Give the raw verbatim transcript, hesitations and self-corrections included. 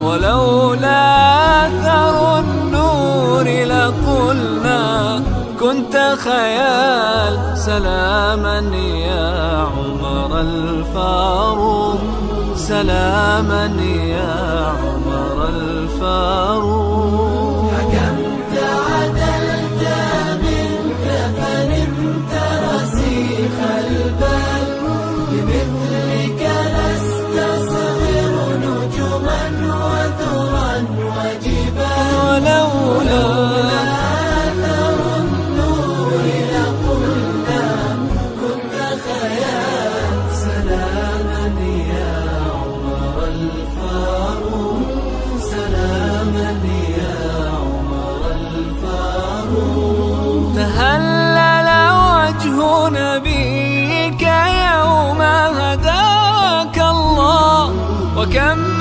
ولولا أثر النور لقلنا كنت خيال. سلاما يا عمر الفاروق، سلاما يا عمر الفاروق. حكمت عدلت منك فنمت رسيخ البال، بمثلك نستصغر نجما وثرا وجبال. ولولا أثر النور لقلنا كنت خيال. سلاما يا عمر الفاروق، سلاما يا عمر الفاروق. تهلل وجه نبيك يوم هداك الله، وكم